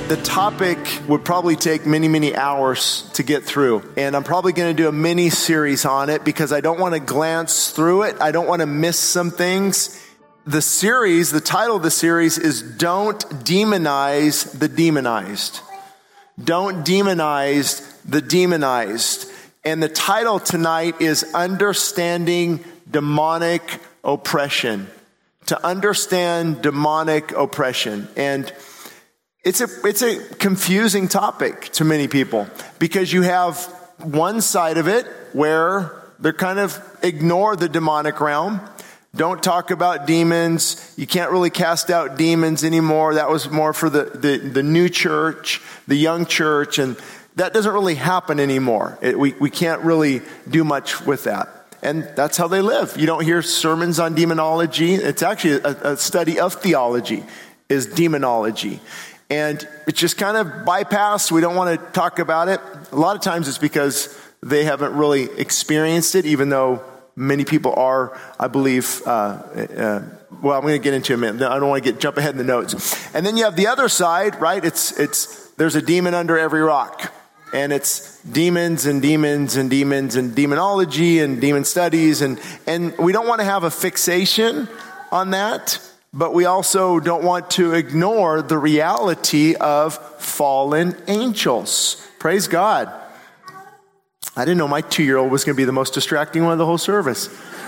The topic would probably take many, many hours to get through. And I'm probably going to do a mini series on it because I don't want to glance through it. I don't want to miss some things. The title of the series is Don't Demonize the Demonized. Don't demonize the demonized. And the title tonight is Understanding Demonic Oppression. To understand demonic oppression. And it's a confusing topic to many people because you have one side of it where they're kind of ignore the demonic realm. Don't talk about demons. You can't really cast out demons anymore. That was more for the new church, the young church, and that doesn't really happen anymore. We can't really do much with that. And that's how they live. You don't hear sermons on demonology. It's actually a study of theology is demonology. And it's just kind of bypassed. We don't want to talk about it. A lot of times it's because they haven't really experienced it, even though many people are, I believe, well, I'm going to get into it in a minute. I don't want to jump ahead in the notes. And then you have the other side, right? There's a demon under every rock. And it's demons and demons and demons and demonology and demon studies. And we don't want to have a fixation on that. But we also don't want to ignore the reality of fallen angels. Praise God. I didn't know my 2-year-old was going to be the most distracting one of the whole service.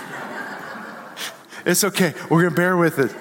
It's okay. We're going to bear with it.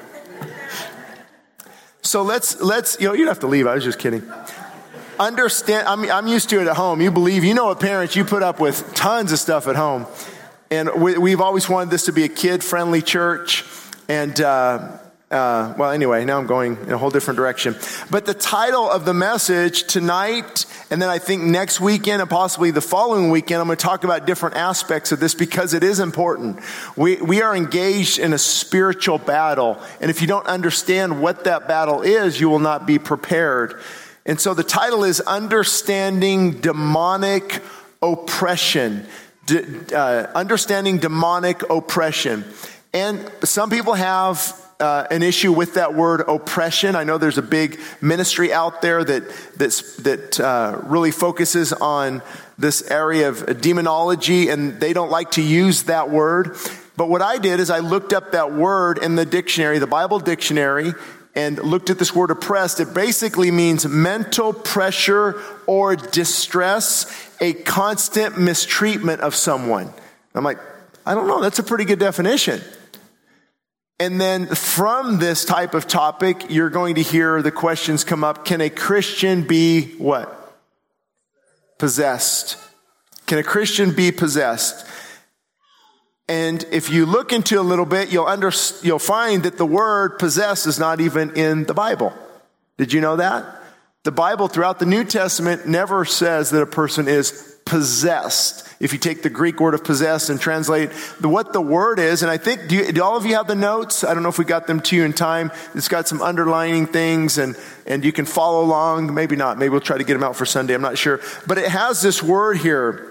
So let's you don't have to leave. I was just kidding. Understand, I'm used to it at home. You know, as parents, you put up with tons of stuff at home. And we've always wanted this to be a kid-friendly church. And, well, anyway, now I'm going in a whole different direction. But the title of the message tonight, and then I think next weekend and possibly the following weekend, I'm going to talk about different aspects of this because it is important. We are engaged in a spiritual battle. And if you don't understand what that battle is, you will not be prepared. And so the title is Understanding Demonic Oppression. Understanding Demonic Oppression. And some people have an issue with that word oppression. I know there's a big ministry out there that really focuses on this area of demonology, and they don't like to use that word. But what I did is I looked up that word in the dictionary, the Bible dictionary, and looked at this word oppressed. It basically means mental pressure or distress, a constant mistreatment of someone. I'm like, I don't know, that's a pretty good definition. And then from this type of topic, you're going to hear the questions come up. Can a Christian be what? Possessed. Can a Christian be possessed? And if you look into a little bit, you'll find that the word possess is not even in the Bible. Did you know that? The Bible throughout the New Testament never says that a person is possessed. If you take the Greek word of possess and translate what the word is, and I think, do all of you have the notes? I don't know if we got them to you in time. It's got some underlining things and you can follow along. Maybe not. Maybe we'll try to get them out for Sunday. I'm not sure. But it has this word here.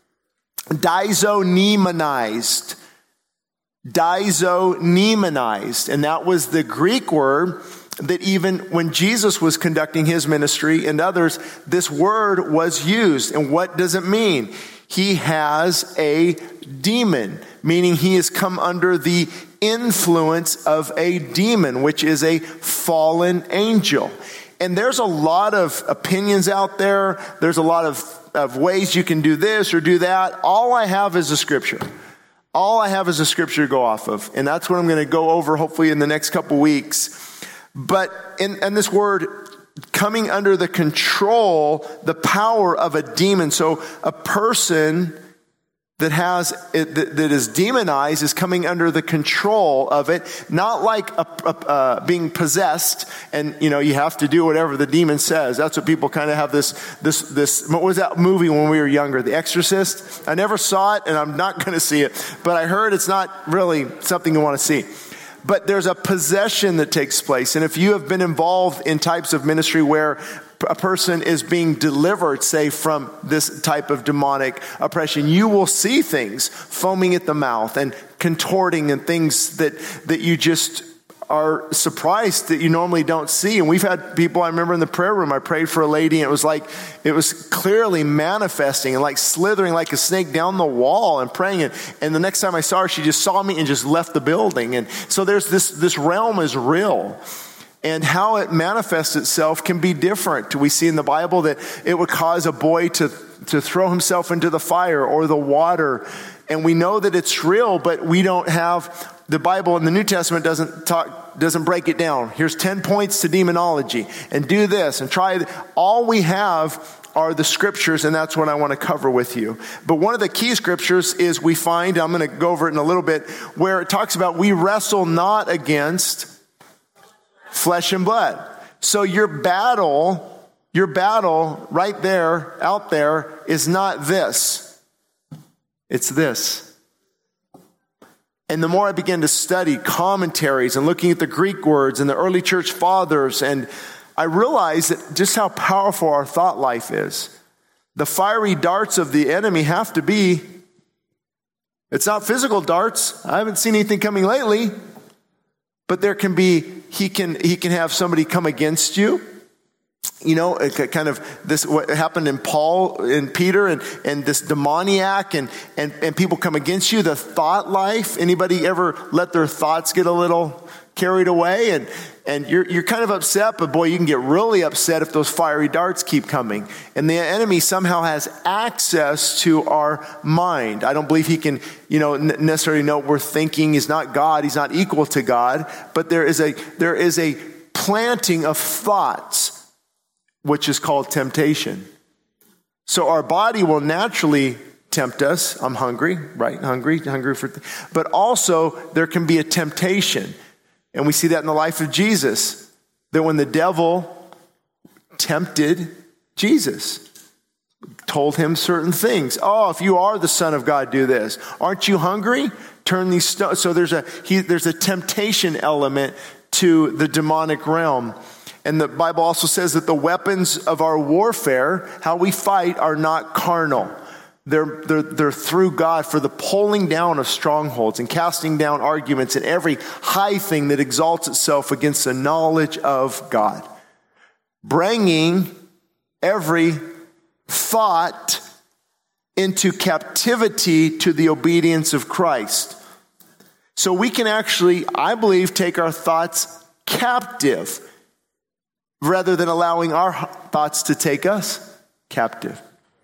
Dizonemonized. Dizonemonized. And that was the Greek word that even when Jesus was conducting his ministry and others, this word was used. And what does it mean? He has a demon, meaning he has come under the influence of a demon, which is a fallen angel. And there's a lot of opinions out there. There's a lot of ways you can do this or do that. All I have is a scripture. All I have is a scripture to go off of. And that's what I'm going to go over hopefully in the next couple weeks. But in this word, coming under the control, the power of a demon. So a person that is demonized is coming under the control of it, not like being possessed, and you have to do whatever the demon says. That's what people kind of have this. What was that movie when we were younger, The Exorcist? I never saw it, and I'm not going to see it, but I heard it's not really something you want to see. But there's a possession that takes place, and if you have been involved in types of ministry where a person is being delivered, say, from this type of demonic oppression, you will see things foaming at the mouth and contorting and things that you just are surprised that you normally don't see. And we've had people, I remember in the prayer room, I prayed for a lady, and it was clearly manifesting and like slithering like a snake down the wall and praying. And the next time I saw her, she just saw me and just left the building. And so there's this realm is real. And how it manifests itself can be different. We see in the Bible that it would cause a boy to throw himself into the fire or the water. And we know that it's real, but we don't have, the Bible in the New Testament doesn't break it down. Here's 10 points to demonology, and do this and try it. All we have are the scriptures, and that's what I want to cover with you. But one of the key scriptures is we find, I'm going to go over it in a little bit, where it talks about we wrestle not against flesh and blood. So your battle right there, out there, is not this. It's this. And the more I began to study commentaries and looking at the Greek words and the early church fathers, and I realized that just how powerful our thought life is. The fiery darts of the enemy have to be, it's not physical darts. I haven't seen anything coming lately. But there can be, he can have somebody come against you. You know, kind of this, what happened in Paul and Peter and this demoniac and people come against you. The thought life, anybody ever let their thoughts get a little carried away? And you're kind of upset, but boy, you can get really upset if those fiery darts keep coming. And the enemy somehow has access to our mind. I don't believe he can, necessarily know what we're thinking. He's not God. He's not equal to God. But there is a planting of thoughts, which is called temptation. So our body will naturally tempt us. I'm hungry, right? Hungry for, but also there can be a temptation. And we see that in the life of Jesus, that when the devil tempted Jesus, told him certain things. Oh, if you are the Son of God, do this. Aren't you hungry? Turn these stones. So there's a temptation element to the demonic realm. And the Bible also says that the weapons of our warfare, how we fight, are not carnal. They're through God for the pulling down of strongholds and casting down arguments and every high thing that exalts itself against the knowledge of God. Bringing every thought into captivity to the obedience of Christ. So we can actually, I believe, take our thoughts captive rather than allowing our thoughts to take us captive.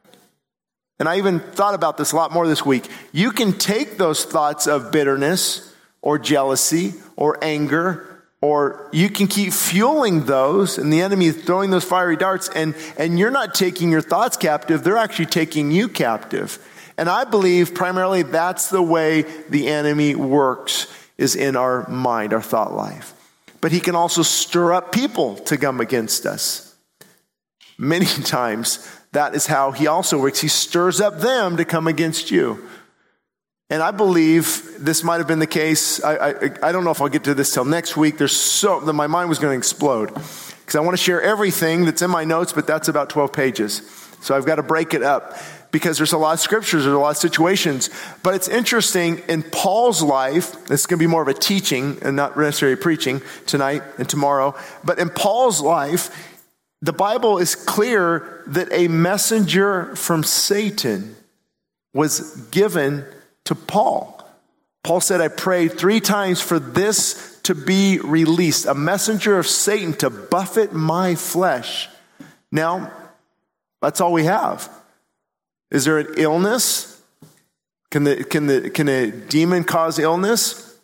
And I even thought about this a lot more this week. You can take those thoughts of bitterness or jealousy or anger, or you can keep fueling those, and the enemy is throwing those fiery darts, and you're not taking your thoughts captive, they're actually taking you captive. And I believe primarily that's the way the enemy works, is in our mind, our thought life. But he can also stir up people to come against us. Many times, that is how he also works. He stirs up them to come against you. And I believe this might have been the case. I don't know if I'll get to this till next week. My mind was going to explode. Because I want to share everything that's in my notes, but that's about 12 pages. So I've got to break it up. Because there's a lot of scriptures, there's a lot of situations. But it's interesting, in Paul's life, this is going to be more of a teaching and not necessarily preaching tonight and tomorrow. But in Paul's life, the Bible is clear that a messenger from Satan was given to Paul. Paul said, I prayed 3 times for this to be released. A messenger of Satan to buffet my flesh. Now, that's all we have. Is there an illness? Can a demon cause illness?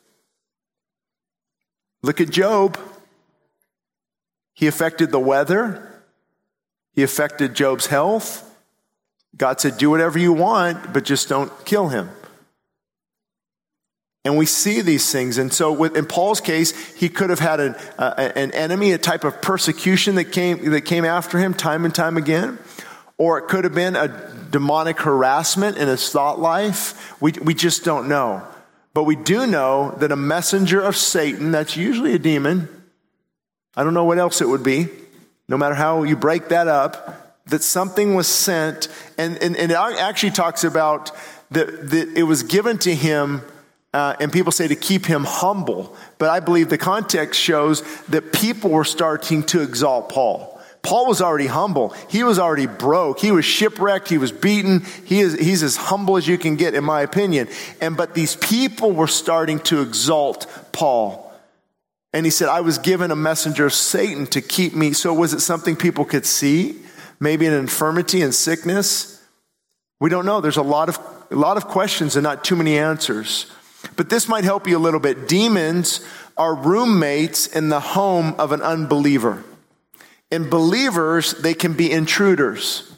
Look at Job. He affected the weather. He affected Job's health. God said, do whatever you want, but just don't kill him. And we see these things. And so in Paul's case, he could have had an enemy, a type of persecution that came after him time and time again. Or it could have been a demonic harassment in his thought life. We just don't know. But we do know that a messenger of Satan, that's usually a demon. I don't know what else it would be. No matter how you break that up, that something was sent. And it actually talks about that it was given to him and people say to keep him humble. But I believe the context shows that people were starting to exalt Paul. Paul was already humble. He was already broke. He was shipwrecked. He was beaten. He's as humble as you can get, in my opinion. But these people were starting to exalt Paul. And he said, I was given a messenger of Satan to keep me. So was it something people could see? Maybe an infirmity and sickness? We don't know. There's a lot of questions and not too many answers. But this might help you a little bit. Demons are roommates in the home of an unbeliever. In believers, they can be intruders.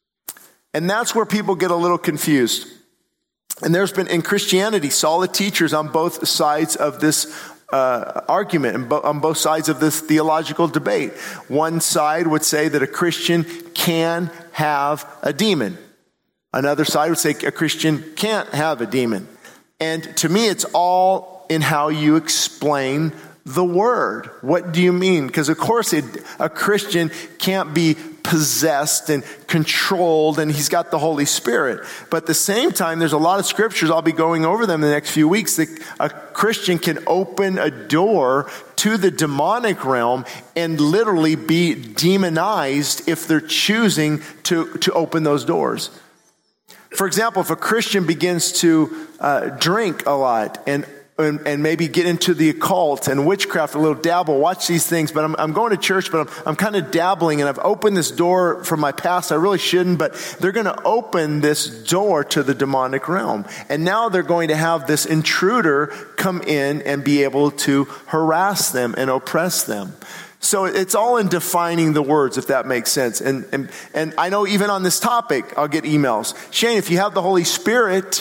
And that's where people get a little confused. And there's been, in Christianity, solid teachers on both sides of this argument, and on both sides of this theological debate. One side would say that a Christian can have a demon. Another side would say a Christian can't have a demon. And to me, it's all in how you explain the word. What do you mean? Because of course a Christian can't be possessed and controlled, and he's got the Holy Spirit. But at the same time, there's a lot of scriptures, I'll be going over them in the next few weeks, that a Christian can open a door to the demonic realm and literally be demonized if they're choosing to open those doors. For example, if a Christian begins to drink a lot and maybe get into the occult and witchcraft, a little dabble, watch these things, but I'm going to church, but I'm kind of dabbling, and I've opened this door from my past. I really shouldn't, but they're going to open this door to the demonic realm. And now they're going to have this intruder come in and be able to harass them and oppress them. So it's all in defining the words, if that makes sense. And I know even on this topic, I'll get emails. Shane, if you have the Holy Spirit,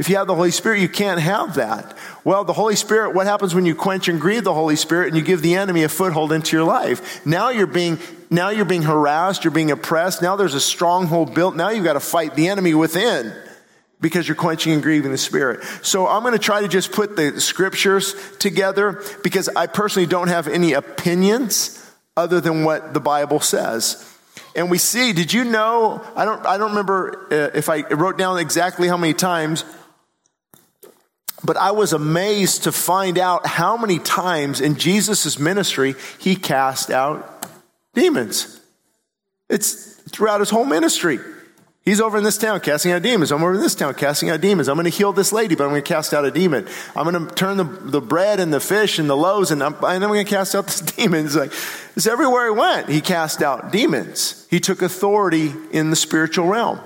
you can't have that. Well, the Holy Spirit, what happens when you quench and grieve the Holy Spirit and you give the enemy a foothold into your life? Now you're being harassed, you're being oppressed. Now there's a stronghold built. Now you've got to fight the enemy within because you're quenching and grieving the Spirit. So I'm going to try to just put the scriptures together because I personally don't have any opinions other than what the Bible says. And we see, did you know, I don't remember if I wrote down exactly how many times, but I was amazed to find out how many times in Jesus' ministry he cast out demons. It's throughout his whole ministry. He's over in this town casting out demons. I'm over in this town casting out demons. I'm going to heal this lady, but I'm going to cast out a demon. I'm going to turn the bread and the fish and the loaves, and I'm going to cast out this demon. It's everywhere he went, he cast out demons. He took authority in the spiritual realm.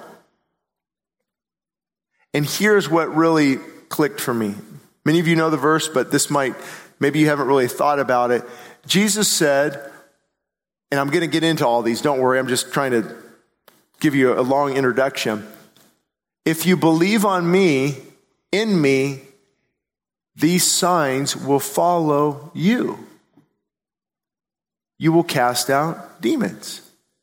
And here's what really clicked for me. Many of you know the verse, but maybe you haven't really thought about it. Jesus said, and I'm going to get into all these, don't worry, I'm just trying to give you a long introduction. If you believe on me, in me, these signs will follow you. You will cast out demons.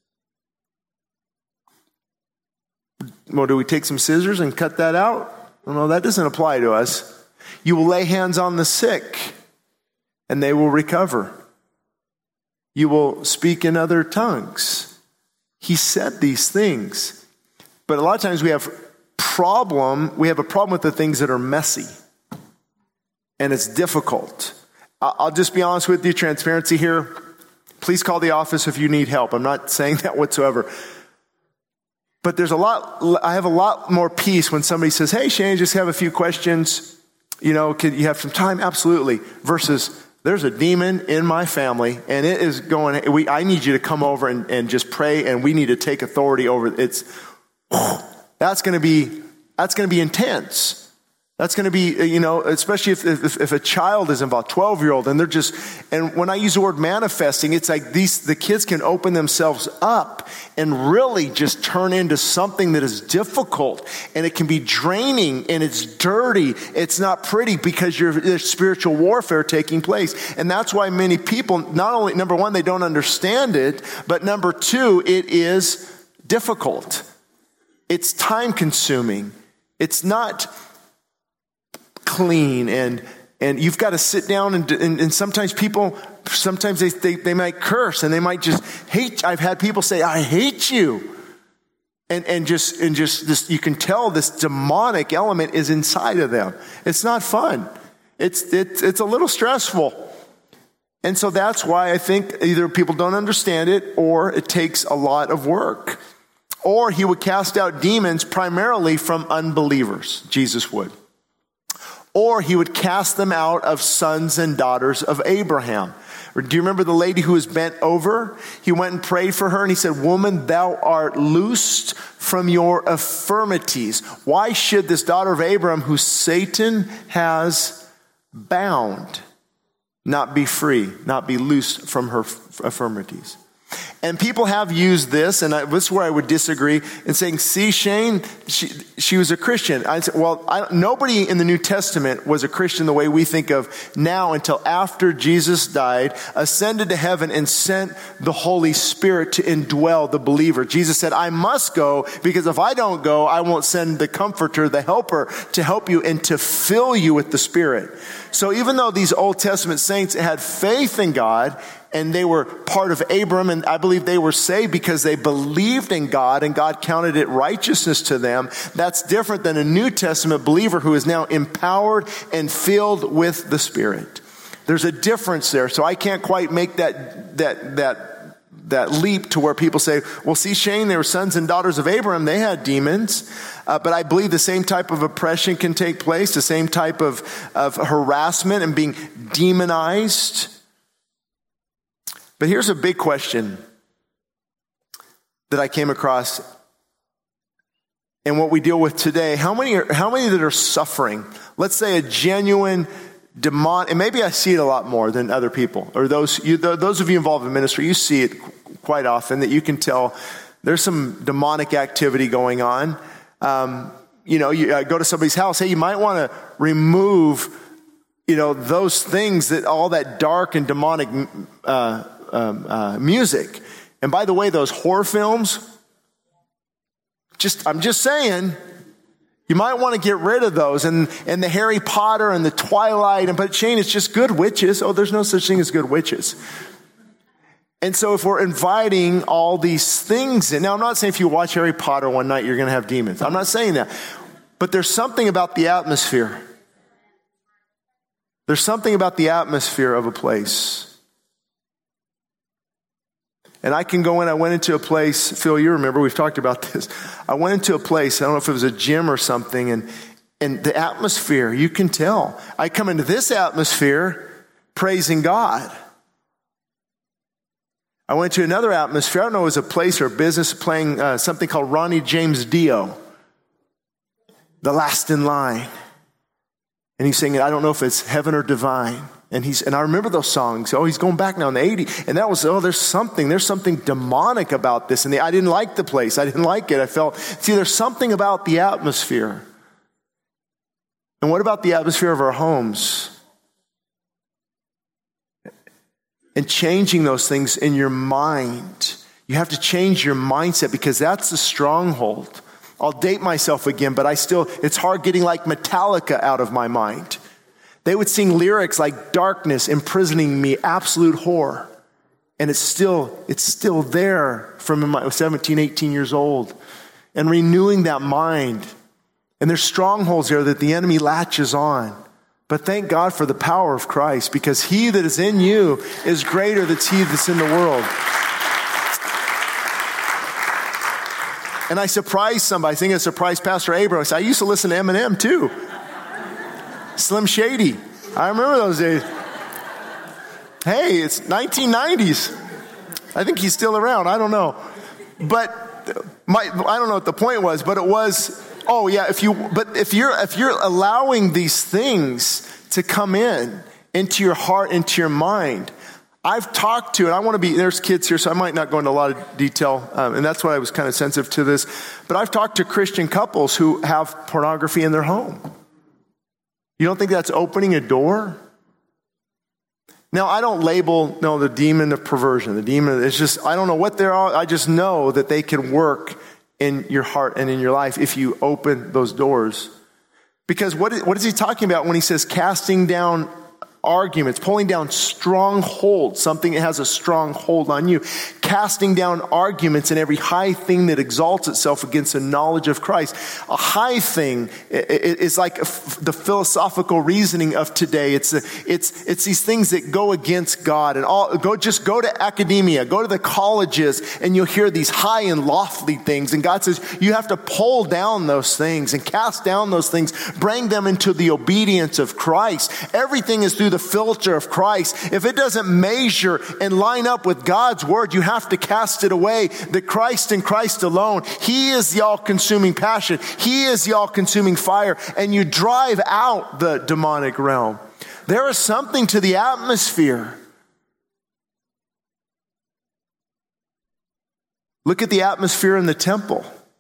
Well, do we take some scissors and cut that out? No, that doesn't apply to us. You will lay hands on the sick, and they will recover. You will speak in other tongues. He said these things. But a lot of times we have a problem with the things that are messy. And it's difficult. I'll just be honest with you, transparency here. Please call the office if you need help. I'm not saying that whatsoever. But I have a lot more peace when somebody says, hey, Shane, I just have a few questions. Could you have some time? Absolutely. Versus, there's a demon in my family and it is going, I need you to come over and just pray, and we need to take authority over it. That's going to be intense. That's going to be, especially if a child is involved, 12-year-old, and when I use the word manifesting, it's like the kids can open themselves up and really just turn into something that is difficult, and it can be draining, and it's dirty. It's not pretty because there's spiritual warfare taking place. And that's why many people, not only, number one, they don't understand it, but number two, it is difficult. It's time consuming. It's not clean, and you've got to sit down and sometimes they might curse, and they might just hate. I've had people say, I hate you. And just this, you can tell this demonic element is inside of them. It's not fun. It's a little stressful. And so that's why I think either people don't understand it or it takes a lot of work. Or he would cast out demons primarily from unbelievers, Jesus would. Or he would cast them out of sons and daughters of Abraham. Do you remember the lady who was bent over? He went and prayed for her and he said, "Woman, thou art loosed from your infirmities." Why should this daughter of Abraham, who Satan has bound, not be free, not be loosed from her infirmities? And people have used this, and this is where I would disagree, in saying, "See, Shane, she was a Christian." I said, well, nobody in the New Testament was a Christian the way we think of now until after Jesus died, ascended to heaven, and sent the Holy Spirit to indwell the believer. Jesus said, "I must go, because if I don't go, I won't send the Comforter, the Helper, to help you and to fill you with the Spirit." So even though these Old Testament saints had faith in God, and they were part of Abram, and I believe they were saved because they believed in God and God counted it righteousness to them. That's different than a New Testament believer who is now empowered and filled with the Spirit. There's a difference there. So I can't quite make that leap to where people say, "Well, see, Shane, they were sons and daughters of Abraham. They had demons." But I believe the same type of oppression can take place, the same type of harassment and being demonized. But here's a big question that I came across and what we deal with today. How many that are suffering? Let's say a genuine demon, and maybe I see it a lot more than other people, or those of you involved in ministry, you see it quite often that you can tell there's some demonic activity going on. You go to somebody's house, hey, you might want to remove, those things, that all that dark and demonic music. And by the way, those horror films, I'm just saying, you might want to get rid of those, and the Harry Potter and the Twilight, but Shane, it's just good witches. Oh, there's no such thing as good witches. And so if we're inviting all these things in, now I'm not saying if you watch Harry Potter one night, you're going to have demons. I'm not saying that. But there's something about the atmosphere. There's something about the atmosphere of a place. And I can go in, I went into a place, Phil, you remember, we've talked about this. I went into a place, I don't know if it was a gym or something, and the atmosphere, you can tell. I come into this atmosphere praising God. I went to another atmosphere, I don't know, it was a place or a business playing something called Ronnie James Dio, The Last in Line. And he's singing, I don't know if it's Heaven or Divine. And I remember those songs. Oh, he's going back now in the 80s. And that was, there's something demonic about this. And I didn't like the place. I didn't like it. I felt, there's something about the atmosphere. And what about the atmosphere of our homes? And changing those things in your mind. You have to change your mindset because that's the stronghold. I'll date myself again, but it's hard getting like Metallica out of my mind. They would sing lyrics like darkness imprisoning me, absolute horror. And it's still there from when I was 17, 18 years old. And renewing that mind. And there's strongholds there that the enemy latches on. But thank God for the power of Christ, because he that is in you is greater than he that's in the world. And I surprised somebody. I think I surprised Pastor Abraham. I said, I used to listen to Eminem too. Slim Shady. I remember those days. Hey, it's 1990s. I think he's still around. I don't know. But I don't know what the point was, but it was, oh yeah, if you're allowing these things to come into your heart, into your mind. I've talked to, and there's kids here, so I might not go into a lot of detail, and that's why I was kind of sensitive to this, but I've talked to Christian couples who have pornography in their home. You don't think that's opening a door? Now, I don't label, the demon of perversion, it's just, I don't know what they're all, I just know that they can work in your heart and in your life if you open those doors. Because what is he talking about when he says casting down arguments, pulling down strongholds, something that has a strong hold on you. casting down arguments and every high thing that exalts itself against the knowledge of Christ. A high thing is like the philosophical reasoning of today. It's these things that go against God, and go to academia, go to the colleges, and you'll hear these high and lofty things. And God says you have to pull down those things and cast down those things, bring them into the obedience of Christ. Everything is through the filter of Christ. If it doesn't measure and line up with God's word, you have to cast it away. That Christ and Christ alone, He is the all-consuming passion. He is the all-consuming fire, and you drive out the demonic realm. There is something to the atmosphere. Look at the atmosphere in the temple,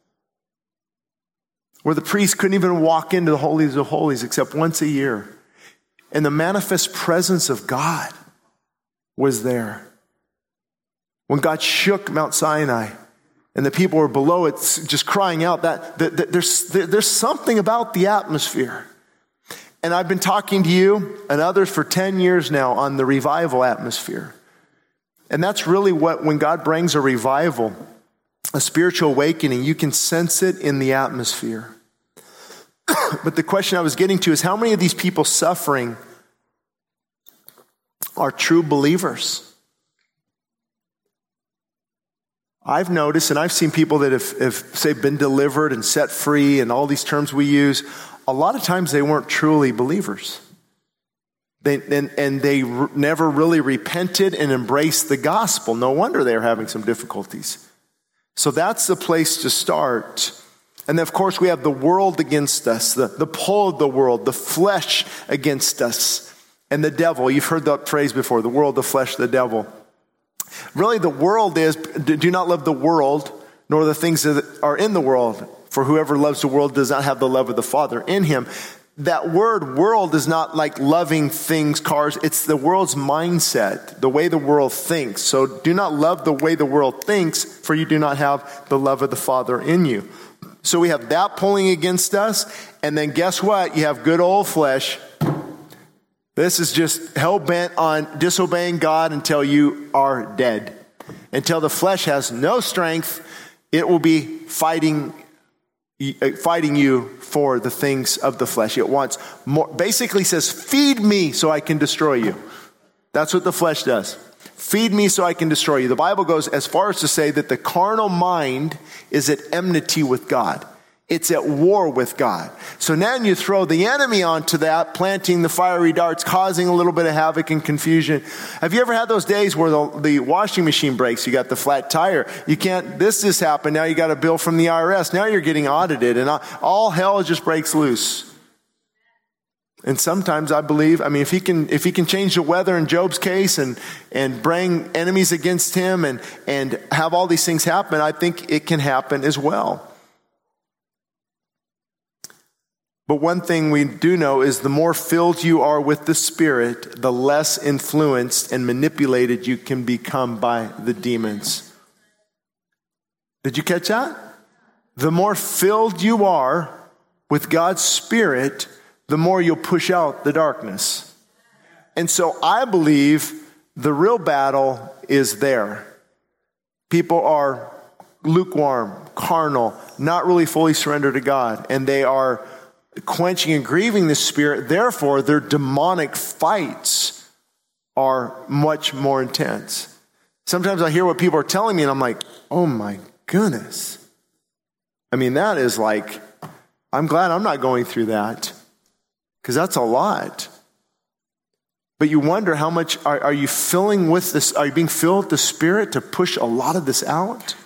where the priest couldn't even walk into the holies of holies except once a year. And the manifest presence of God was there. When God shook Mount Sinai and the people were below it just crying out, that there's something about the atmosphere. And I've been talking to you and others for 10 years now on the revival atmosphere. And that's really when God brings a revival, a spiritual awakening, you can sense it in the atmosphere. But the question I was getting to is, how many of these people suffering are true believers? I've noticed, and I've seen people that have say, been delivered and set free, and all these terms we use, a lot of times they weren't truly believers. They never really repented and embraced the gospel. No wonder they're having some difficulties. So that's the place to start. And then, of course, we have the world against us, the pull of the world, the flesh against us, and the devil. You've heard that phrase before, the world, the flesh, the devil. Really, the world is, do not love the world, nor the things that are in the world. For whoever loves the world does not have the love of the Father in him. That word world is not like loving things, cars. It's the world's mindset, the way the world thinks. So do not love the way the world thinks, for you do not have the love of the Father in you. So we have that pulling against us. And then guess what? You have good old flesh. This is just hell-bent on disobeying God until you are dead. Until the flesh has no strength, it will be fighting you for the things of the flesh. It wants more. Basically says, feed me so I can destroy you. That's what the flesh does. Feed me so I can destroy you. The Bible goes as far as to say that the carnal mind is at enmity with God. It's at war with God. So now you throw the enemy onto that, planting the fiery darts, causing a little bit of havoc and confusion. Have you ever had those days where the washing machine breaks? You got the flat tire. You can't, this just happened. Now you got a bill from the IRS. Now you're getting audited, and all hell just breaks loose. And sometimes I believe, if he can change the weather in Job's case and bring enemies against him and have all these things happen, I think it can happen as well. But one thing we do know is the more filled you are with the Spirit, the less influenced and manipulated you can become by the demons. Did you catch that? The more filled you are with God's Spirit, the more you'll push out the darkness. And so I believe the real battle is there. People are lukewarm, carnal, not really fully surrendered to God, and they are quenching and grieving the Spirit. Therefore, their demonic fights are much more intense. Sometimes I hear what people are telling me and I'm like, oh my goodness. That is like, I'm glad I'm not going through that, because that's a lot. But you wonder how much are you filling with this? Are you being filled with the Spirit to push a lot of this out?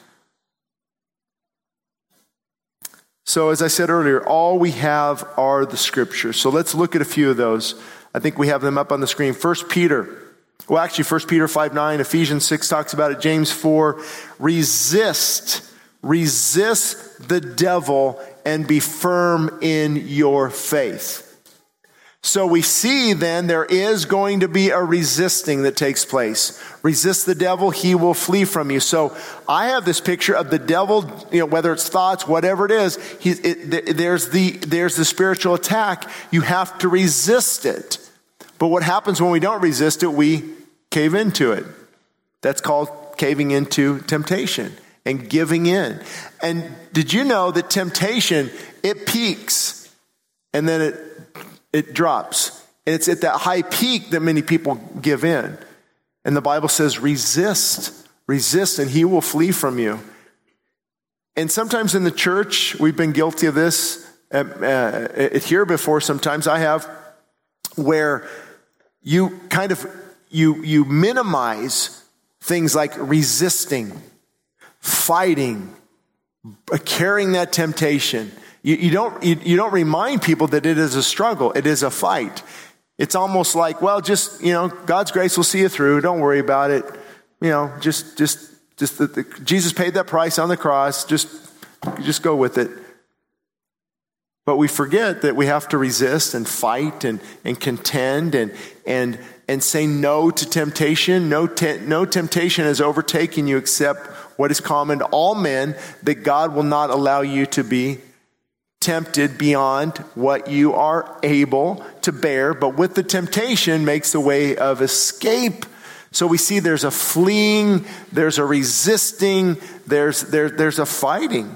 So as I said earlier, all we have are the scriptures. So let's look at a few of those. I think we have them up on the screen. 1 Peter 5:9, Ephesians 6 talks about it, James 4, resist the devil and be firm in your faith. So we see then there is going to be a resisting that takes place. Resist the devil, he will flee from you. So I have this picture of the devil, whether it's thoughts, whatever it is, there's the spiritual attack. You have to resist it. But what happens when we don't resist it? We cave into it. That's called caving into temptation and giving in. And did you know that temptation, it peaks and then it drops. And it's at that high peak that many people give in. And the Bible says, resist, and he will flee from you. And sometimes in the church, we've been guilty of this. Here before, sometimes I have, where you kind of, you minimize things like resisting, fighting, carrying that temptation. You don't remind people that it is a struggle. It is a fight. It's almost like, well, just, God's grace will see you through. Don't worry about it. Jesus paid that price on the cross. Just go with it. But we forget that we have to resist and fight and contend and say no to temptation. No temptation has overtaken you except what is common to all men, that God will not allow you to be tempted beyond what you are able to bear, but with the temptation makes a way of escape. So we see there's a fleeing, there's a resisting, there's a fighting.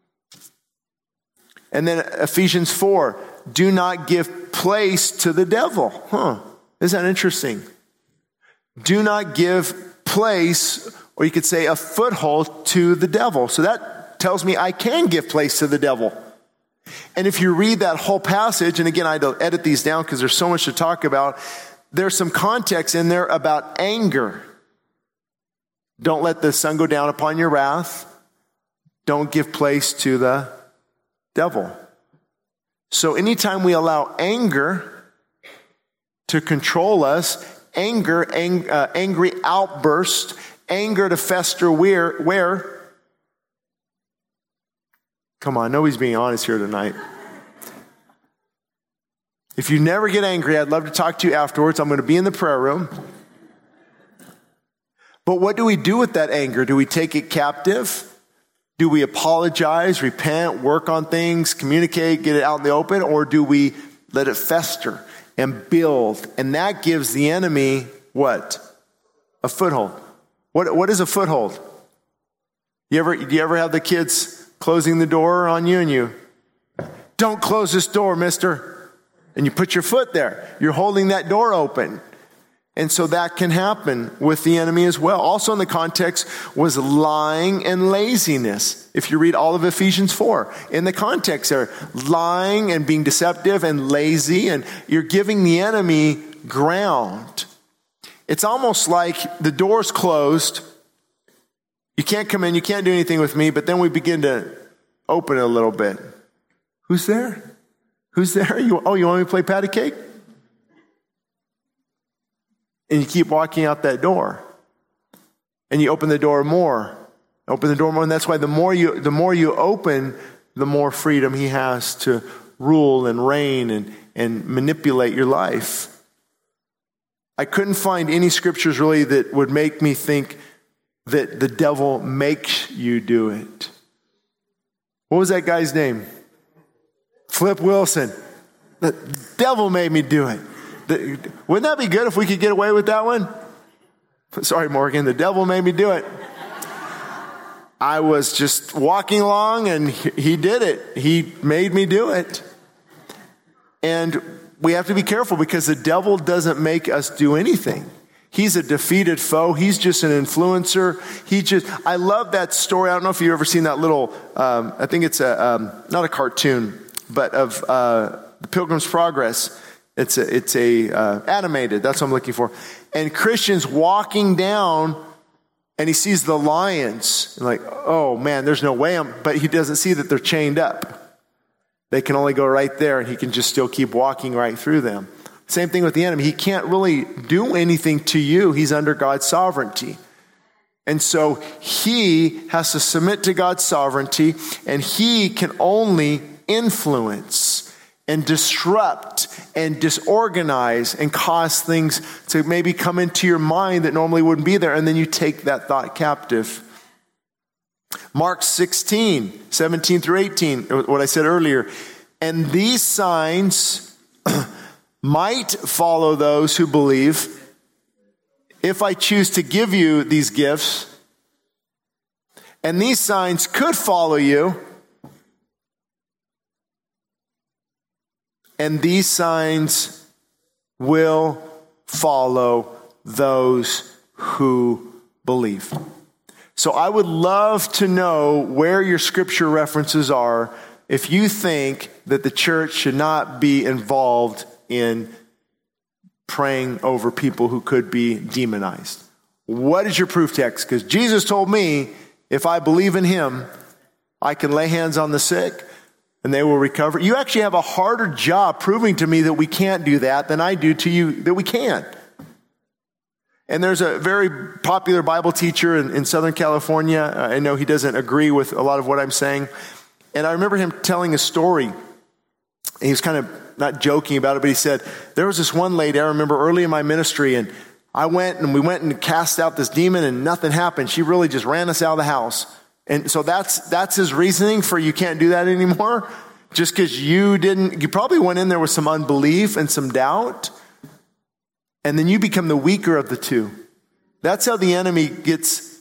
And then Ephesians 4, do not give place to the devil. Isn't that interesting? Do not give place, or you could say a foothold to the devil. So that tells me I can give place to the devil. And if you read that whole passage, and again, I had to edit these down because there's so much to talk about, there's some context in there about anger. Don't let the sun go down upon your wrath. Don't give place to the devil. So anytime we allow anger to control us, angry outburst, anger to fester where? Come on, nobody's being honest here tonight. If you never get angry, I'd love to talk to you afterwards. I'm going to be in the prayer room. But what do we do with that anger? Do we take it captive? Do we apologize, repent, work on things, communicate, get it out in the open? Or do we let it fester and build? And that gives the enemy what? A foothold. What is a foothold? Do you ever have the kids closing the door on you and you, don't close this door, mister. And you put your foot there. You're holding that door open. And so that can happen with the enemy as well. Also in the context was lying and laziness. If you read all of Ephesians 4, in the context there, lying and being deceptive and lazy, and you're giving the enemy ground. It's almost like the door's closed. You can't come in, you can't do anything with me, but then we begin to open it a little bit. Who's there? Who's there? You want me to play patty cake? And you keep walking out that door. And you open the door more. Open the door more, and that's why the more you open, the more freedom he has to rule and reign and manipulate your life. I couldn't find any scriptures really that would make me think that the devil makes you do it. What was that guy's name? Flip Wilson. The devil made me do it. Wouldn't that be good if we could get away with that one? Sorry, Morgan. The devil made me do it. I was just walking along and he did it. He made me do it. And we have to be careful because the devil doesn't make us do anything. He's a defeated foe. He's just an influencer. I love that story. I don't know if you've ever seen that little, I think it's not a cartoon, but of the Pilgrim's Progress. It's animated. That's what I'm looking for. And Christian's walking down and he sees the lions. And like, oh man, there's no way but he doesn't see that they're chained up. They can only go right there and he can just still keep walking right through them. Same thing with the enemy. He can't really do anything to you. He's under God's sovereignty. And so he has to submit to God's sovereignty, and he can only influence and disrupt and disorganize and cause things to maybe come into your mind that normally wouldn't be there, and then you take that thought captive. Mark 16, 17 through 18, what I said earlier. And these signs might follow those who believe. If I choose to give you these gifts, And these signs could follow you. And these signs will follow those who believe. So I would love to know where your scripture references are if you think that the church should not be involved in praying over people who could be demonized. What is your proof text? Because Jesus told me if I believe in him, I can lay hands on the sick and they will recover. You actually have a harder job proving to me that we can't do that than I do to you that we can. And there's a very popular Bible teacher in Southern California. I know he doesn't agree with a lot of what I'm saying. And I remember him telling a story. He was kind of not joking about it, but he said, there was this one lady I remember early in my ministry, and we went and cast out this demon and nothing happened. She really just ran us out of the house. And so that's his reasoning for you can't do that anymore. Just because you probably went in there with some unbelief and some doubt. And then you become the weaker of the two. That's how the enemy gets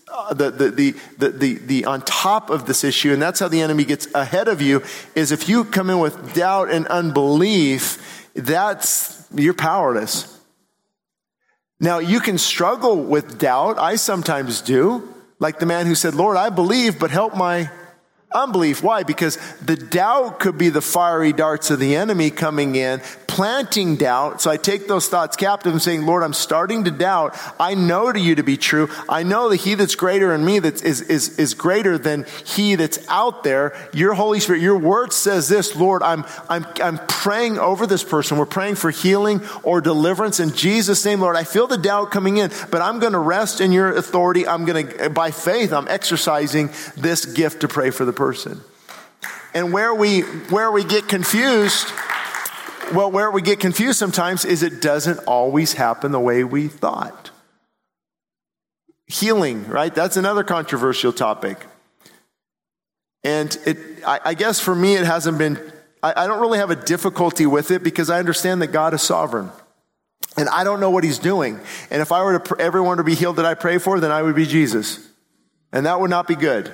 the on top of this issue, and that's how the enemy gets ahead of you, is if you come in with doubt and unbelief, you're powerless. Now, you can struggle with doubt. I sometimes do. Like the man who said, Lord, I believe, but help my unbelief. Why? Because the doubt could be the fiery darts of the enemy coming in, planting doubt. So I take those thoughts captive and saying, Lord, I'm starting to doubt. I know to you to be true. I know that he that's greater in me that is greater than he that's out there. Your Holy Spirit, your word says this, Lord, I'm praying over this person. We're praying for healing or deliverance in Jesus' name, Lord. I feel the doubt coming in, but I'm going to rest in your authority. By faith, I'm exercising this gift to pray for the person. And where we get confused, where we get confused sometimes is it doesn't always happen the way we thought. Healing, right? That's another controversial topic. And I guess for me, it hasn't been, I don't really have a difficulty with it because I understand that God is sovereign. And I don't know what he's doing. And if I were to everyone to be healed that I pray for, then I would be Jesus. And that would not be good.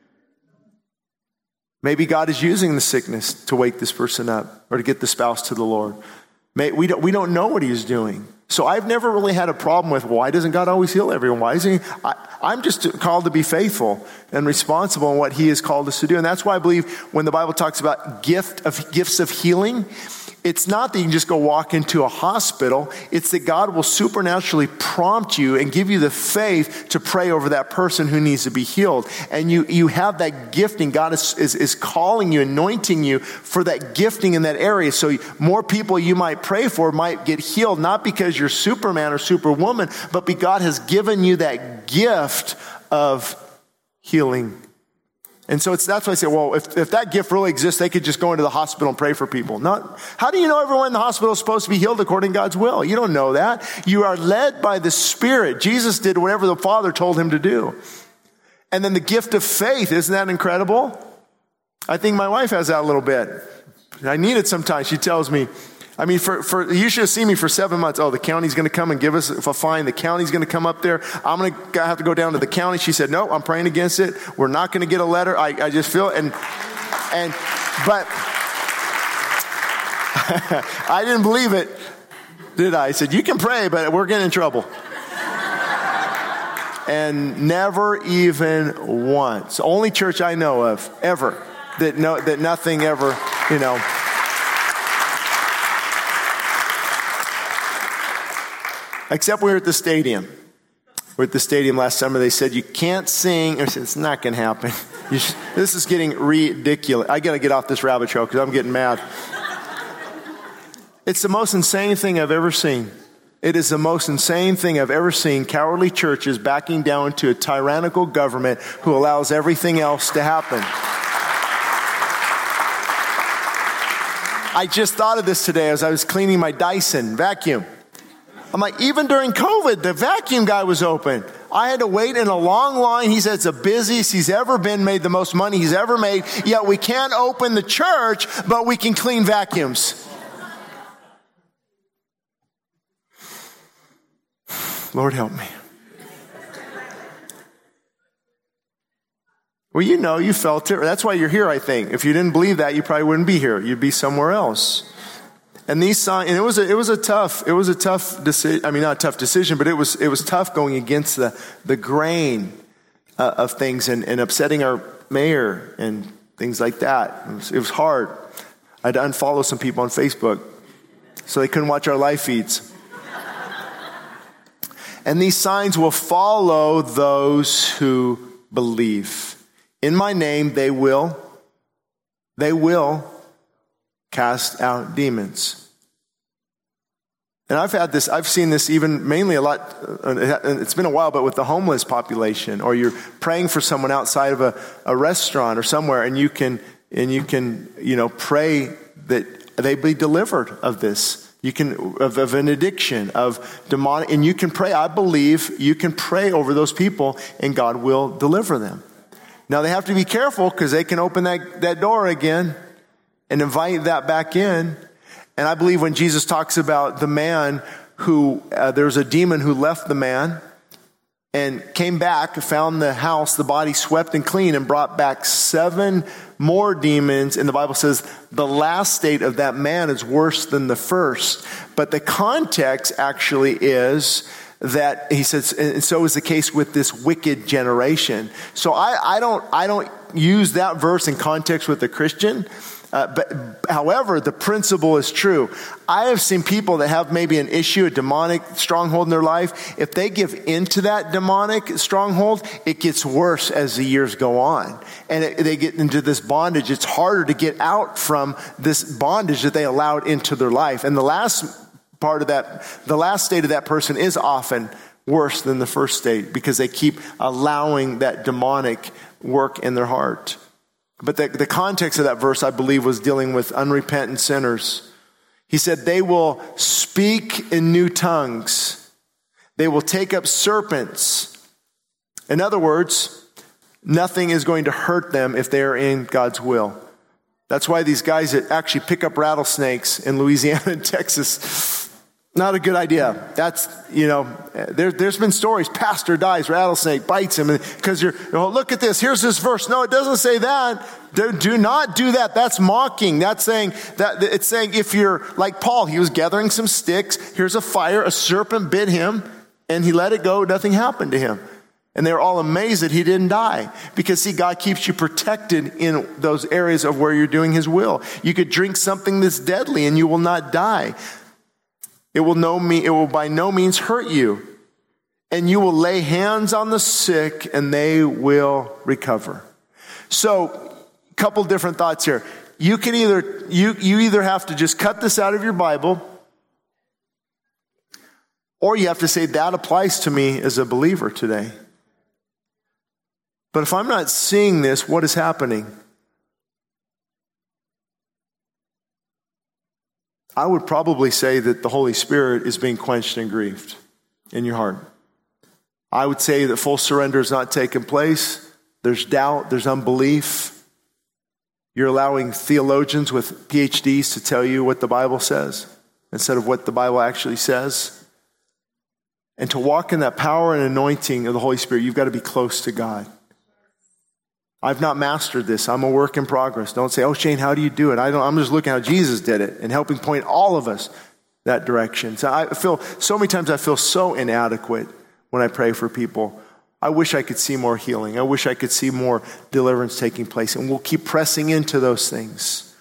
Maybe God is using the sickness to wake this person up or to get the spouse to the Lord. We don't know what he's doing. So I've never really had a problem with why doesn't God always heal everyone? Why is he? I'm just called to be faithful and responsible in what he has called us to do. And that's why I believe when the Bible talks about gifts of healing, it's not that you can just go walk into a hospital. It's that God will supernaturally prompt you and give you the faith to pray over that person who needs to be healed. And you have that gifting. God is calling you, anointing you for that gifting in that area. So more people you might pray for might get healed, not because you're Superman or Superwoman, but because God has given you that gift of healing. And so that's why I say, well, if that gift really exists, they could just go into the hospital and pray for people. How do you know everyone in the hospital is supposed to be healed according to God's will? You don't know that. You are led by the Spirit. Jesus did whatever the Father told him to do. And then the gift of faith, isn't that incredible? I think my wife has that a little bit. I need it sometimes. She tells me, you should have seen me for 7 months. Oh, the county's going to come and give us a fine. The county's going to come up there. I'm going to have to go down to the county. She said, no, I'm praying against it. We're not going to get a letter. I just feel it. But I didn't believe it, did I? I said, you can pray, but we're getting in trouble. And never even once. Only church I know of ever that nothing ever, Except we were at the stadium. We were at the stadium last summer. They said, you can't sing. I said, it's not going to happen. This is getting ridiculous. I got to get off this rabbit trail because I'm getting mad. It's the most insane thing I've ever seen. It is the most insane thing I've ever seen. Cowardly churches backing down to a tyrannical government who allows everything else to happen. I just thought of this today as I was cleaning my Dyson vacuum. I'm like, even during COVID, the vacuum guy was open. I had to wait in a long line. He said it's the busiest he's ever been, made the most money he's ever made. Yet we can't open the church, but we can clean vacuums. Lord help me. Well, you felt it. That's why you're here, I think. If you didn't believe that, you probably wouldn't be here. You'd be somewhere else. And these signs, and it was a tough decision. I mean, not a tough decision, but it was tough going against the grain of things and upsetting our mayor and things like that. It was hard. I had to unfollow some people on Facebook so they couldn't watch our live feeds. And these signs will follow those who believe. In my name, they will cast out demons. And I've seen this even mainly a lot, it's been a while, but with the homeless population, or you're praying for someone outside of a restaurant or somewhere, and you can pray that they be delivered of this. You can, of an addiction, of demonic, and you can pray. I believe you can pray over those people and God will deliver them. Now they have to be careful because they can open that door again and invite that back in. And I believe when Jesus talks about the man who, there's a demon who left the man and came back, found the house, the body swept and clean, and brought back 7 more demons. And the Bible says the last state of that man is worse than the first. But the context actually is that he says, and so is the case with this wicked generation. So I don't use that verse in context with a Christian. But however, the principle is true. I have seen people that have maybe an issue, a demonic stronghold in their life. If they give into that demonic stronghold, it gets worse as the years go on. And they get into this bondage. It's harder to get out from this bondage that they allowed into their life. And the last part of that, the last state of that person is often worse than the first state because they keep allowing that demonic work in their heart. But the context of that verse, I believe, was dealing with unrepentant sinners. He said, they will speak in new tongues. They will take up serpents. In other words, nothing is going to hurt them if they are in God's will. That's why these guys that actually pick up rattlesnakes in Louisiana and Texas, not a good idea. That's, there's been stories. Pastor dies, rattlesnake bites him because look at this. Here's this verse. No, it doesn't say that. Do not do that. That's mocking. That's saying that it's saying if you're like Paul, he was gathering some sticks. Here's a fire. A serpent bit him and he let it go. Nothing happened to him. And they were all amazed that he didn't die. Because see, God keeps you protected in those areas of where you're doing his will. You could drink something that's deadly and you will not die. It will by no means hurt you. And you will lay hands on the sick and they will recover. So, a couple different thoughts here. You can either have to just cut this out of your Bible, or you have to say that applies to me as a believer today. But if I'm not seeing this, what is happening? I would probably say that the Holy Spirit is being quenched and grieved in your heart. I would say that full surrender is not taking place. There's doubt, there's unbelief. You're allowing theologians with PhDs to tell you what the Bible says instead of what the Bible actually says. And to walk in that power and anointing of the Holy Spirit, you've got to be close to God. I've not mastered this. I'm a work in progress. Don't say, oh, Shane, how do you do it? I'm just looking how Jesus did it and helping point all of us that direction. So I feel so many times I feel so inadequate when I pray for people. I wish I could see more healing. I wish I could see more deliverance taking place. And we'll keep pressing into those things.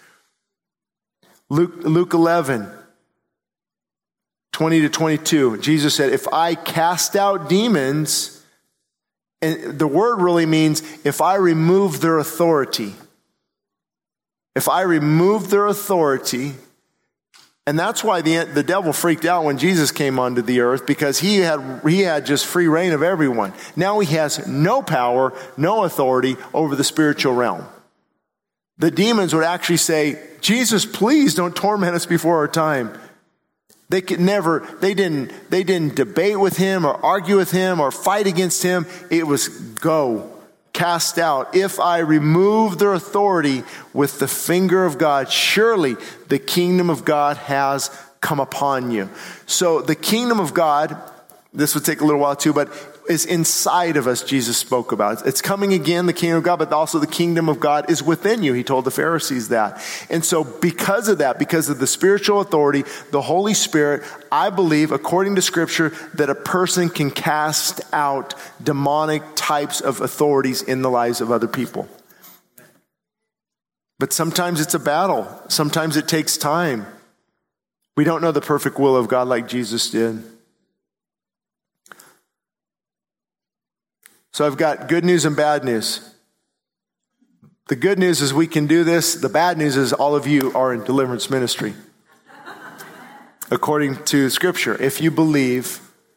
Luke 11, 20 to 22, Jesus said, if I cast out demons, and the word really means if I remove their authority. If I remove their authority, and that's why the devil freaked out when Jesus came onto the earth, because he had just free reign of everyone. Now he has no power, no authority over the spiritual realm. The demons would actually say, Jesus, please don't torment us before our time. They didn't debate with him or argue with him or fight against him. It was go, cast out. If I remove their authority with the finger of God, surely the kingdom of God has come upon you. So the kingdom of God, this would take a little while too, but is inside of us, Jesus spoke about. It's coming again, the kingdom of God, but also the kingdom of God is within you. He told the Pharisees that. And so because of that, because of the spiritual authority, the Holy Spirit, I believe, according to Scripture, that a person can cast out demonic types of authorities in the lives of other people. But sometimes it's a battle. Sometimes it takes time. We don't know the perfect will of God like Jesus did. So I've got good news and bad news. The good news is we can do this. The bad news is all of you are in deliverance ministry. According to Scripture, if you believe,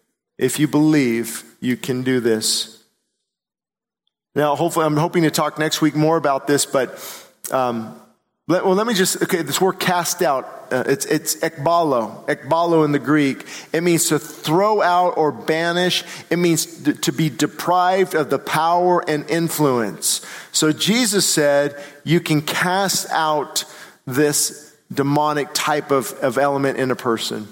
you can do this. Now, hopefully, I'm hoping to talk next week more about this, but let me just, this word cast out, it's ekbalo in the Greek. It means to throw out or banish. It means to be deprived of the power and influence. So Jesus said, you can cast out this demonic type of element in a person.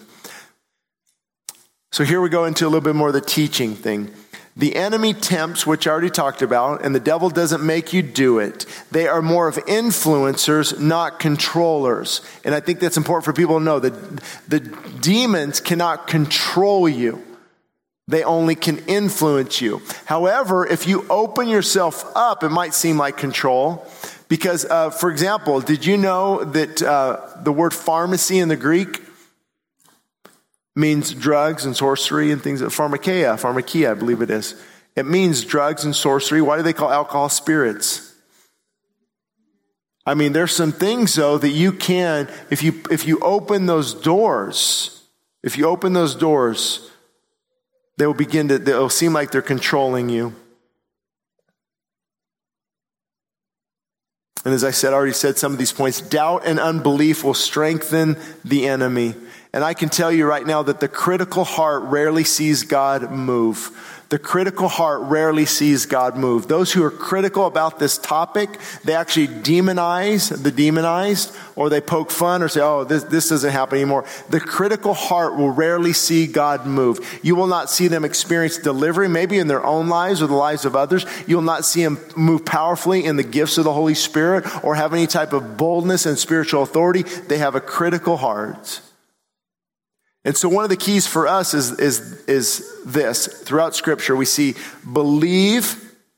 So here we go into a little bit more of the teaching thing. The enemy tempts, which I already talked about, and the devil doesn't make you do it. They are more of influencers, not controllers. And I think that's important for people to know that the demons cannot control you. They only can influence you. However, if you open yourself up, it might seem like control. Because, for example, did you know that the word pharmacy in the Greek means drugs and sorcery and things? Pharmakia, I believe it is. It means drugs and sorcery. Why do they call alcohol spirits? I mean, there's some things though that you can, if you open those doors, they'll seem like they're controlling you. And as I said, I already said some of these points. Doubt and unbelief will strengthen the enemy. And I can tell you right now that the critical heart rarely sees God move. The critical heart rarely sees God move. Those who are critical about this topic, they actually demonize the demonized, or they poke fun or say, oh, this doesn't happen anymore. The critical heart will rarely see God move. You will not see them experience delivery, maybe in their own lives or the lives of others. You will not see them move powerfully in the gifts of the Holy Spirit or have any type of boldness and spiritual authority. They have a critical heart. And so one of the keys for us is this. Throughout Scripture, we see believe,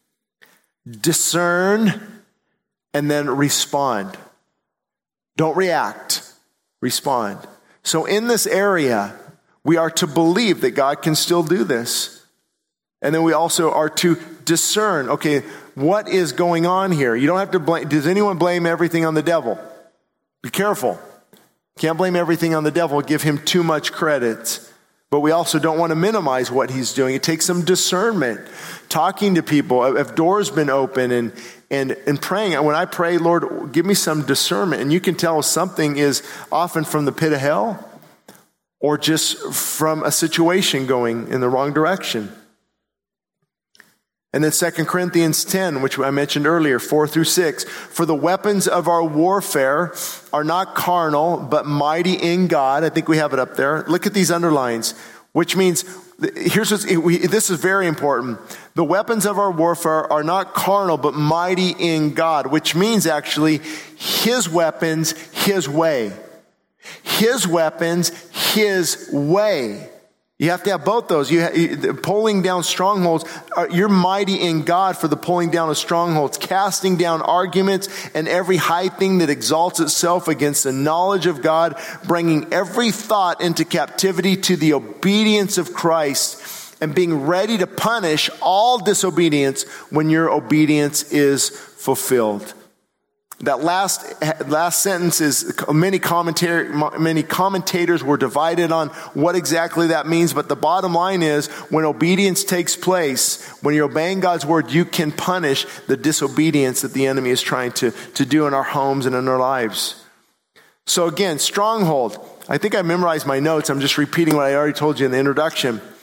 discern, and then respond. Don't react, respond. So in this area, we are to believe that God can still do this. And then we also are to discern, okay, what is going on here? You don't have to blame. Does anyone blame everything on the devil? Be careful. Can't blame everything on the devil, give him too much credit. But we also don't want to minimize what he's doing. It takes some discernment. Talking to people, if doors been open and praying. When I pray, Lord, give me some discernment. And you can tell something is often from the pit of hell or just from a situation going in the wrong direction. And then 2 Corinthians 10, which I mentioned earlier, 4-6. For the weapons of our warfare are not carnal, but mighty in God. I think we have it up there. Look at these underlines, which means, this is very important. The weapons of our warfare are not carnal, but mighty in God, which means actually his weapons, his way. His weapons, his way. You have to have both those. Pulling down strongholds. You're mighty in God for the pulling down of strongholds, casting down arguments and every high thing that exalts itself against the knowledge of God, bringing every thought into captivity to the obedience of Christ, and being ready to punish all disobedience when your obedience is fulfilled. That last sentence is, many commentators were divided on what exactly that means, but the bottom line is, when obedience takes place, when you're obeying God's word, you can punish the disobedience that the enemy is trying to do in our homes and in our lives. So again, stronghold. I think I memorized my notes. I'm just repeating what I already told you in the introduction.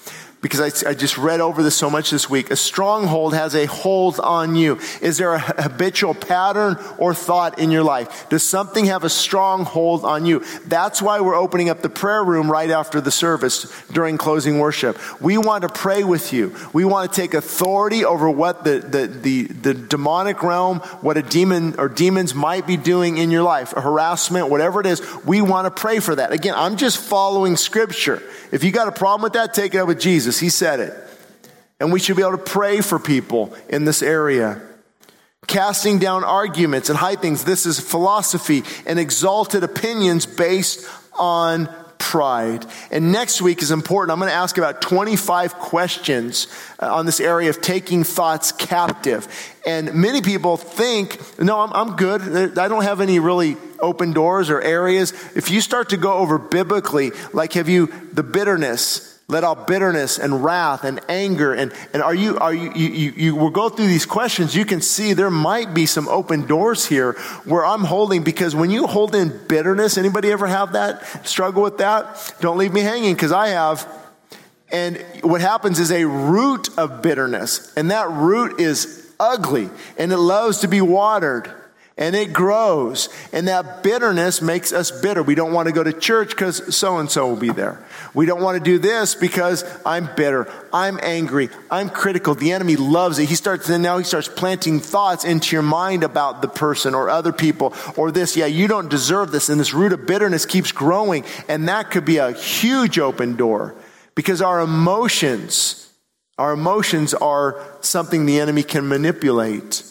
because I just read over this so much this week. A stronghold has a hold on you. Is there a habitual pattern or thought in your life? Does something have a stronghold on you? That's why we're opening up the prayer room right after the service during closing worship. We want to pray with you. We want to take authority over what the demonic realm, what a demon or demons might be doing in your life, a harassment, whatever it is. We want to pray for that. Again, I'm just following Scripture. If you got a problem with that, take it up with Jesus. He said it. And we should be able to pray for people in this area. Casting down arguments and high things. This is philosophy and exalted opinions based on pride. And next week is important. I'm going to ask about 25 questions on this area of taking thoughts captive. And many people think, no, I'm good. I don't have any really open doors or areas. If you start to go over biblically, like the bitterness, let out bitterness and wrath and anger, and you will go through these questions. You can see there might be some open doors here where I'm holding, because when you hold in bitterness, anybody ever have that, struggle with that? Don't leave me hanging, because I have. And what happens is a root of bitterness, and that root is ugly, and it loves to be watered. And it grows. And that bitterness makes us bitter. We don't want to go to church because so-and-so will be there. We don't want to do this because I'm bitter. I'm angry. I'm critical. The enemy loves it. He starts planting thoughts into your mind about the person or other people or this. Yeah, you don't deserve this. And this root of bitterness keeps growing. And that could be a huge open door, because our emotions are something the enemy can manipulate.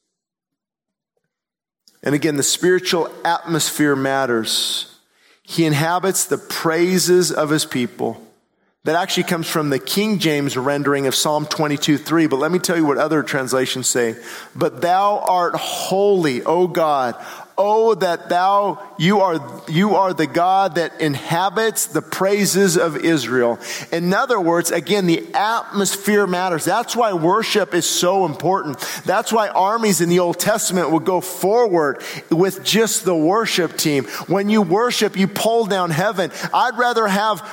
And again, the spiritual atmosphere matters. He inhabits the praises of his people. That actually comes from the King James rendering of Psalm 22:3. But let me tell you what other translations say. But thou art holy, O God. Oh, that you are the God that inhabits the praises of Israel. In other words, again, the atmosphere matters. That's why worship is so important. That's why armies in the Old Testament would go forward with just the worship team. When you worship, you pull down heaven. I'd rather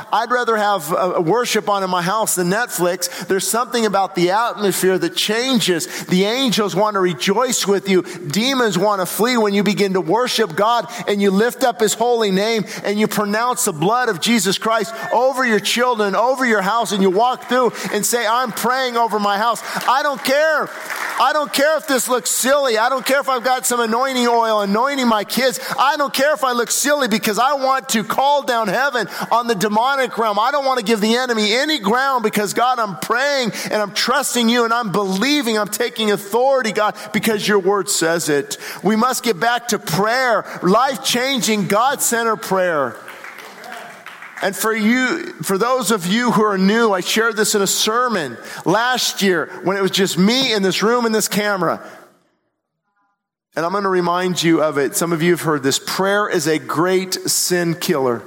have worship on in my house than Netflix. There's something about the atmosphere that changes. The angels want to rejoice with you. Demons want to flee when you begin to worship God and you lift up his holy name and you pronounce the blood of Jesus Christ over your children, over your house, and you walk through and say, I'm praying over my house. I don't care. I don't care if this looks silly. I don't care if I've got some anointing oil anointing my kids. I don't care if I look silly, because I want to call down heaven on the demonic realm. I don't want to give the enemy any ground, because God, I'm praying and I'm trusting you and I'm believing, I'm taking authority, God, because your word says it. We must get back to prayer, life-changing, God-centered prayer. And for those of you who are new, I shared this in a sermon last year when it was just me in this room and this camera. And I'm going to remind you of it. Some of you have heard this. Prayer is a great sin killer.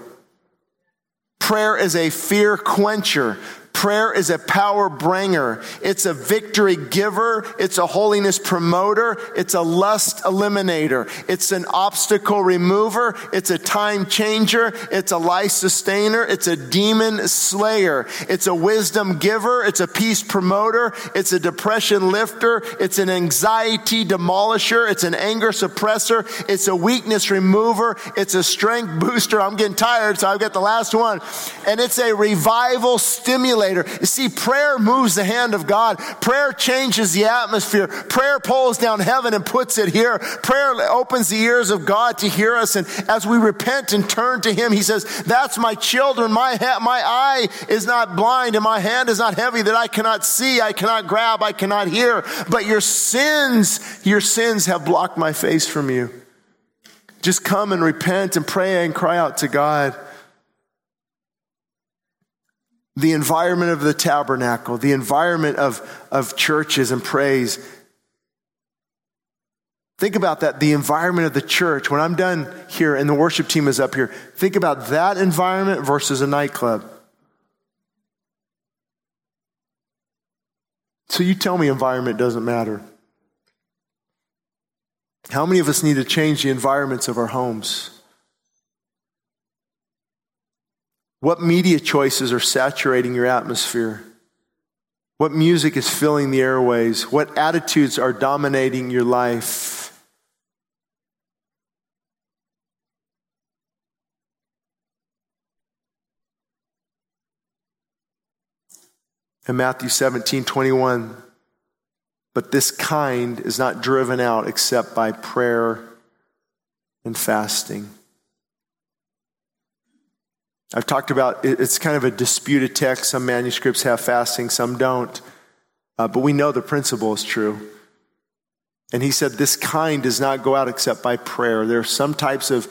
Prayer is a fear quencher. Prayer is a power bringer. It's a victory giver. It's a holiness promoter. It's a lust eliminator. It's an obstacle remover. It's a time changer. It's a life sustainer. It's a demon slayer. It's a wisdom giver. It's a peace promoter. It's a depression lifter. It's an anxiety demolisher. It's an anger suppressor. It's a weakness remover. It's a strength booster. I'm getting tired, so I've got the last one. And it's a revival stimulator. You see, prayer moves the hand of God. Prayer changes the atmosphere. Prayer pulls down heaven and puts it here. Prayer opens the ears of God to hear us. And as we repent and turn to him, he says, that's my children. My eye is not blind and my hand is not heavy that I cannot see, I cannot grab, I cannot hear. But your sins have blocked my face from you. Just come and repent and pray and cry out to God. The environment of the tabernacle, the environment of churches and praise. Think about that, the environment of the church. When I'm done here and the worship team is up here, think about that environment versus a nightclub. So you tell me environment doesn't matter. How many of us need to change the environments of our homes? What media choices are saturating your atmosphere? What music is filling the airways? What attitudes are dominating your life? In Matthew 17:21, but this kind is not driven out except by prayer and fasting. I've talked about, it's kind of a disputed text. Some manuscripts have fasting, some don't. But we know the principle is true. And he said this kind does not go out except by prayer. There are some types of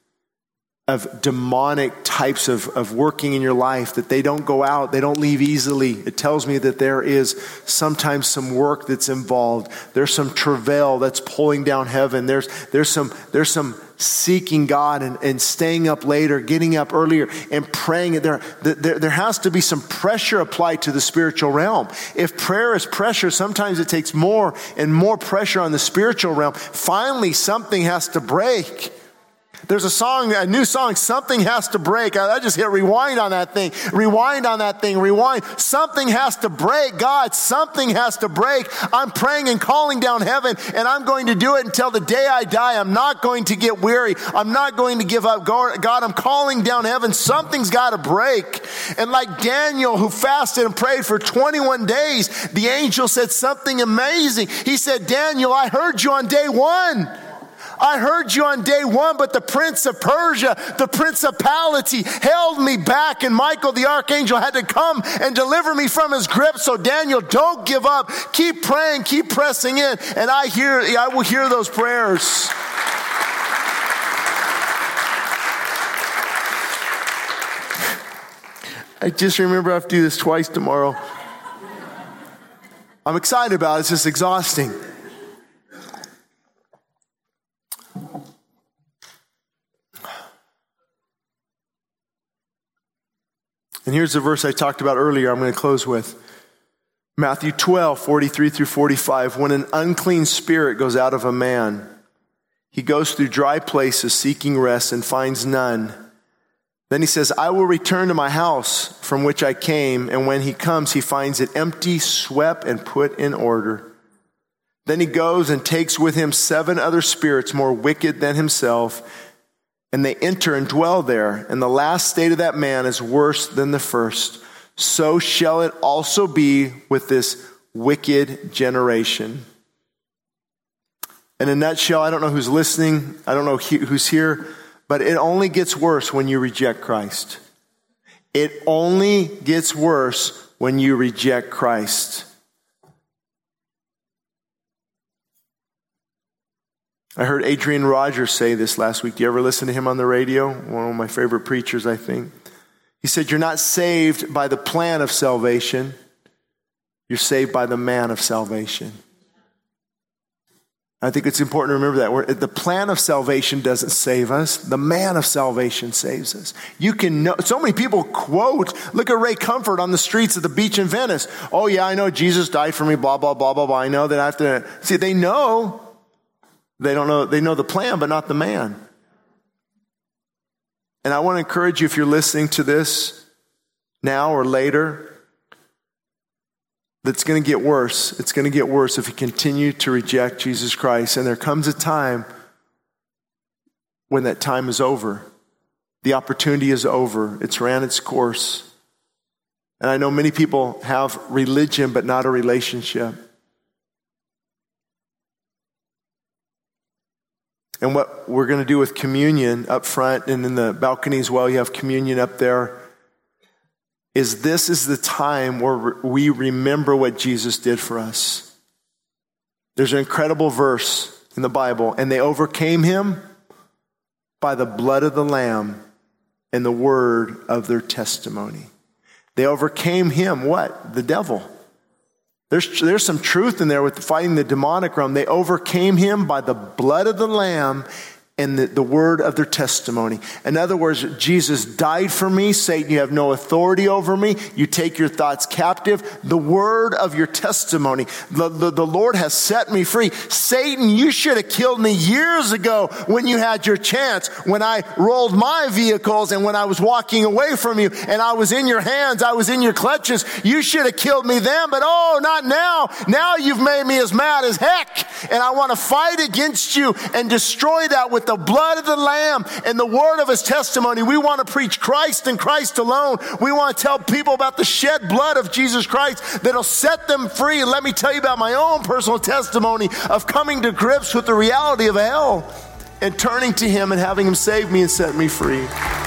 demonic types of working in your life that they don't go out, they don't leave easily. It tells me that there is sometimes some work that's involved. There's some travail that's pulling down heaven. There's some seeking God and staying up later, getting up earlier and praying. There has to be some pressure applied to the spiritual realm. If prayer is pressure, sometimes it takes more and more pressure on the spiritual realm. Finally, something has to break. There's a new song, Something Has to Break. I just hit rewind on that thing. Rewind. Something has to break. God, something has to break. I'm praying and calling down heaven, and I'm going to do it until the day I die. I'm not going to get weary. I'm not going to give up. God, I'm calling down heaven. Something's got to break. And like Daniel, who fasted and prayed for 21 days, the angel said something amazing. He said, Daniel, I heard you on day one. But the prince of Persia, the principality, held me back, and Michael the archangel had to come and deliver me from his grip. So Daniel, don't give up. Keep praying, keep pressing in, and I will hear those prayers. I just remember I have to do this twice tomorrow. I'm excited about it. It's just exhausting. And here's the verse I talked about earlier I'm going to close with. Matthew 12:43-45. When an unclean spirit goes out of a man, he goes through dry places seeking rest and finds none. Then he says, I will return to my house from which I came. And when he comes, he finds it empty, swept, and put in order. Then he goes and takes with him 7 other spirits more wicked than himself, and they enter and dwell there. And the last state of that man is worse than the first. So shall it also be with this wicked generation. In a nutshell, I don't know who's listening. I don't know who's here. But it only gets worse when you reject Christ. It only gets worse when you reject Christ. I heard Adrian Rogers say this last week. Do you ever listen to him on the radio? One of my favorite preachers, I think. He said, you're not saved by the plan of salvation. You're saved by the man of salvation. I think it's important to remember that. The plan of salvation doesn't save us. The man of salvation saves us. You can know. So many people quote, look at Ray Comfort on the streets of the beach in Venice. Oh yeah, I know Jesus died for me, blah, blah, blah, blah, blah. I know that I have to. See, they know. They don't know. They know the plan, but not the man. And I want to encourage you, if you're listening to this now or later, that's going to get worse. It's going to get worse if you continue to reject Jesus Christ. And there comes a time when that time is over. The opportunity is over. It's ran its course. And I know many people have religion, but not a relationship. And what we're going to do with communion up front and in the balcony as well, you have communion up there, is this is the time where we remember what Jesus did for us. There's an incredible verse in the Bible, and they overcame him by the blood of the Lamb and the word of their testimony. They overcame him, what? The devil. There's some truth in there with fighting the demonic realm. They overcame him by the blood of the Lamb and the word of their testimony. In other words, Jesus died for me. Satan, you have no authority over me. You take your thoughts captive. The word of your testimony. The Lord has set me free. Satan, you should have killed me years ago when you had your chance, when I rolled my vehicles and when I was walking away from you and I was in your hands, I was in your clutches. You should have killed me then, but oh, not now. Now you've made me as mad as heck, and I want to fight against you and destroy that with the blood of the Lamb and the word of his testimony. We want to preach Christ and Christ alone. We want to tell people about the shed blood of Jesus Christ that'll set them free. And let me tell you about my own personal testimony of coming to grips with the reality of hell and turning to him and having him save me and set me free.